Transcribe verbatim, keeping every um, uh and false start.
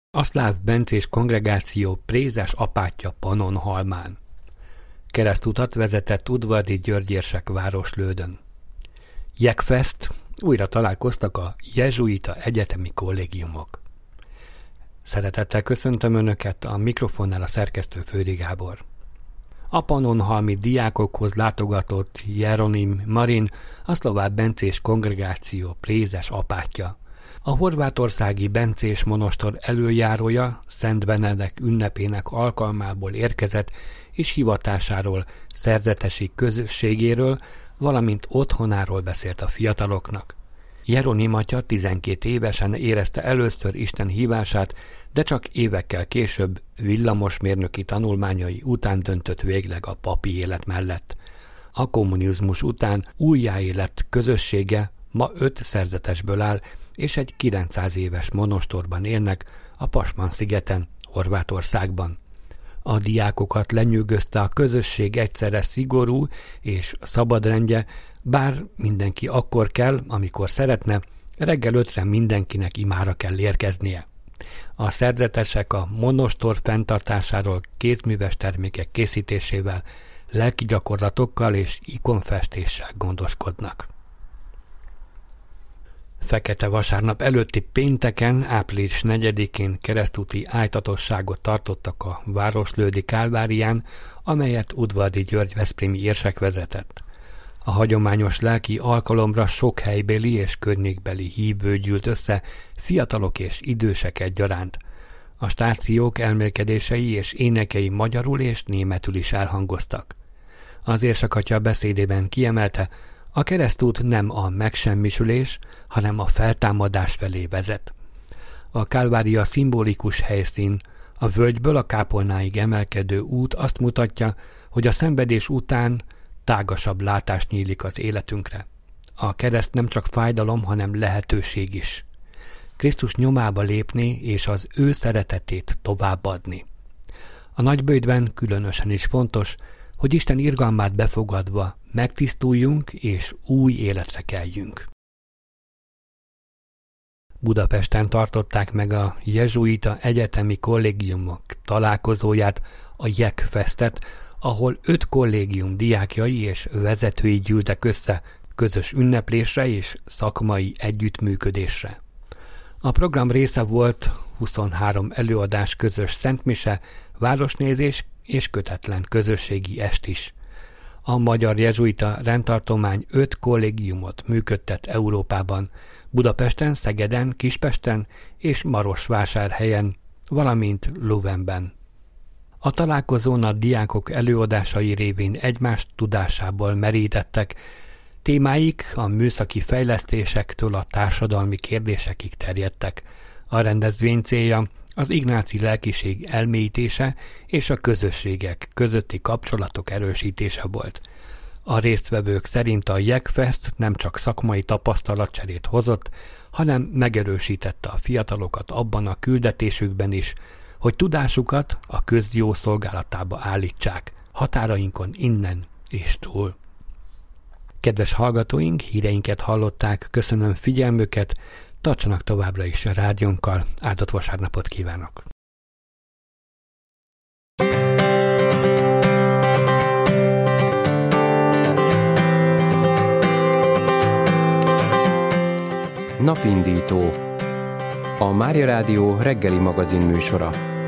A Szláv Bencés Kongregáció prézes apátja Pannonhalmán. Keresztutat vezetett Udvardy György érsek Városlődön. Jekfest, újra találkoztak a jezsuita egyetemi kollégiumok. Szeretettel köszöntöm Önöket, a mikrofonnál a szerkesztő Fődi Gábor. A pannonhalmi diákokhoz látogatott Jeronim Marin, a Szláv Bencés Kongregáció prézes apátja. A horvátországi bencés monostor előjárója Szent Benedek ünnepének alkalmából érkezett, és hivatásáról, szerzetesi közösségéről, valamint otthonáról beszélt a fiataloknak. Jeronim atya tizenkét évesen érezte először Isten hívását, de csak évekkel később villamosmérnöki tanulmányai után döntött végleg a papi élet mellett. A kommunizmus után újjáélet közössége ma öt szerzetesből áll, és egy kilencszáz éves monostorban élnek a Pasman-szigeten, Horvátországban. A diákokat lenyűgözte a közösség egyszerre szigorú és szabad rendje, bár mindenki akkor kell, amikor szeretne, reggel ötre mindenkinek imára kell érkeznie. A szerzetesek a monostor fenntartásáról kézműves termékek készítésével, lelki gyakorlatokkal és ikonfestéssel gondoskodnak. Fekete vasárnap előtti pénteken, április negyedikén keresztúti ájtatosságot tartottak a Városlődi Kálvárián, amelyet Udvardy György veszprémi érsek vezetett. A hagyományos lelki alkalomra sok helybéli és környékbeli hívő gyűlt össze, fiatalok és idősek egyaránt. A stációk elmélkedései és énekei magyarul és németül is elhangoztak. Az érsek atya beszédében kiemelte, a keresztút nem a megsemmisülés, hanem a feltámadás felé vezet. A Kálvária szimbolikus helyszín, a völgyből a kápolnáig emelkedő út azt mutatja, hogy a szenvedés után tágasabb látás nyílik az életünkre. A kereszt nem csak fájdalom, hanem lehetőség is. Krisztus nyomába lépni és az ő szeretetét továbbadni. A nagyböjtben különösen is fontos, hogy Isten irgalmát befogadva megtisztuljunk és új életre keljünk. Budapesten tartották meg a jezsuita egyetemi kollégiumok találkozóját, a Jekfestet, ahol öt kollégium diákjai és vezetői gyűltek össze közös ünneplésre és szakmai együttműködésre. A program része volt huszonhárom előadás, közös szentmise, városnézés és kötetlen közösségi est is. A Magyar Jezsuita Rendtartomány öt kollégiumot működtet Európában, Budapesten, Szegeden, Kispesten és Marosvásárhelyen, valamint Leuvenben. A találkozón a diákok előadásai révén egymás tudásából merítettek, témáik a műszaki fejlesztésektől a társadalmi kérdésekig terjedtek. A rendezvény célja az ignáci lelkiség elmélyítése és a közösségek közötti kapcsolatok erősítése volt. A résztvevők szerint a Jekfest nem csak szakmai tapasztalatcserét hozott, hanem megerősítette a fiatalokat abban a küldetésükben is, hogy tudásukat a közjó szolgálatába állítsák, határainkon innen és túl. Kedves hallgatóink, híreinket hallották, köszönöm figyelmüket, tartsanak továbbra is a rádiónkkal, áldott vasárnapot kívánok! Napindító. A Mária Rádió reggeli magazin műsora.